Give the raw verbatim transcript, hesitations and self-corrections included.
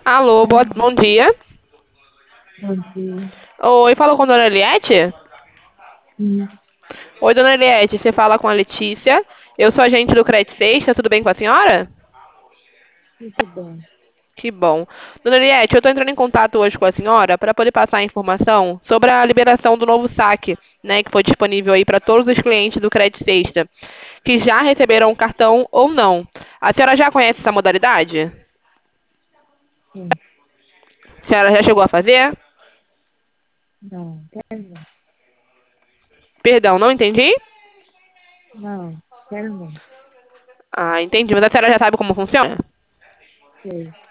Alô, boa- bom dia. Bom dia. Oi, falou com a dona Eliette? Sim, Oi, dona Eliette, você fala com a Letícia. Eu sou agente do Credit Sexta, tudo bem com a senhora? tudo bem. Que bom. Dona Eliette, eu estou entrando em contato hoje com a senhora para poder passar a informação sobre a liberação do novo saque, né, que foi disponível aí para todos os clientes do Credit Sexta, que já receberam o cartão ou não. A senhora já conhece essa modalidade? Sim. A senhora já chegou a fazer? Não, quero não. Perdão, não entendi? Não, quero não. Ah, entendi. Mas a senhora já sabe como funciona? Sei.